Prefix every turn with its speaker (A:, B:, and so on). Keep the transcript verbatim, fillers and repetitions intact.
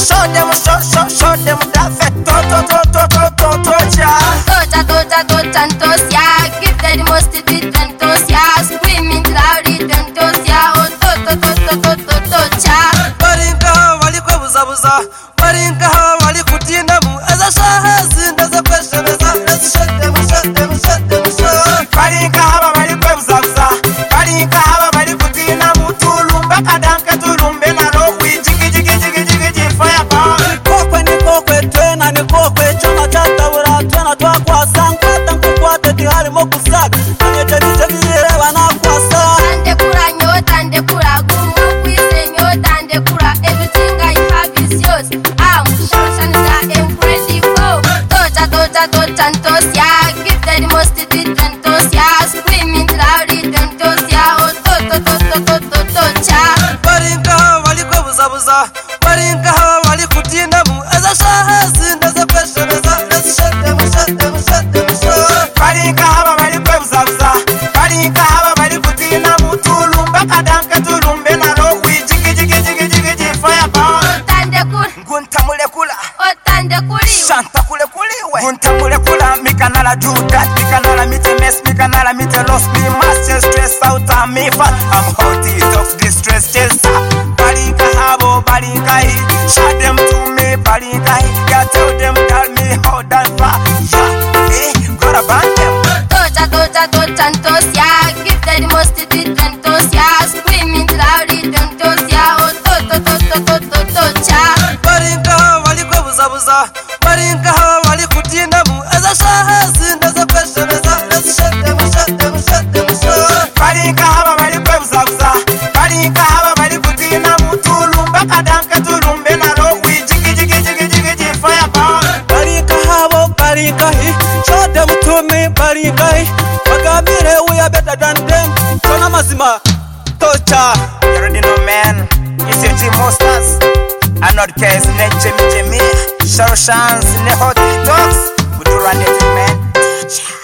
A: show them, show, show, show them that fat to to to to to to to cha.
B: Tocha, tocha, tocha, tocha, give them the most to do, tocha, screaming loudly, tocha, oh to to to to to to tocha.
A: Barinka wali kwa buza buza, barinka wali kutina mu, eza shahazi ndaza pesha beza, let's shut them, shut them, shut them, shut. Barinka haba wali kwa buza buza, barinka haba wali kutina mu, tulumba kadanka tulumbe na rowi, jigi jigi jigi jigi jigi fire power.
C: Kokwe ni kokwe twena ni kokwe, chama chata ura twena twa kwa sangwa, tangu kwa teti hali moku sabi, anye jemi jemi yerewa na kwa sa.
B: Tande kura nyo, tande kura gumu, kwise nyo, tande kura, everything I have is yours. I'm Shoshan that incredible. Tocha, tocha, tocha, tocha, give them the most to do, tocha, screaming loudly, tocha, oh to to to to to to tocha.
A: Barinka wali kwa buza buza, barinka wali kutina mu, eza shahazi ndaza pesha beza, let's shut them, shut them, shut them, shut. Barinka haba wali kwa buza buza, barinka haba wali kutina mu, tulumba kadanka tulumbe na rowi, jigi jigi jigi jigi jigi fire power.
B: Tande kura,
A: Gunta mulekula,
B: oh tande kuriwa.
A: shanta kule kuliwe. Gunta mulekula, mikanala do that, mikanala mite mess, mikanala mite lost, me master stress out and me fat. I'm hot detox, distress chaser. Barinka habo, barinka hi, show them to me, barinka hi. Yeah, tell them, tell me how that far. Yeah, eh, gotta ban them.
B: Tocha, tocha, tocha, tocha, give them the most to do, tocha, screaming loudly, tocha, oh to to to to to to tocha.
A: Barinka wali kwa buza buza, barinka wali kutina mu, eza shahazi ndaza pesha beza, let's shut them, shut them, shut them, shut. Barinka haba wali kwa buza buza, barinka haba wali kutina mu, tulumba kadanka tulumbe na rowi, jigi jigi jigi jigi jigi fire power.
C: Barinka habo, barinka hi, show them to me, barinka hi. Wagamire we are better than them, kona mazima, tocha.
A: You already know, man, it's your G Monsters. I'm not case, ne Jimmy Jimmy, Shoshan's, ne Hot Detox. We do run it, man.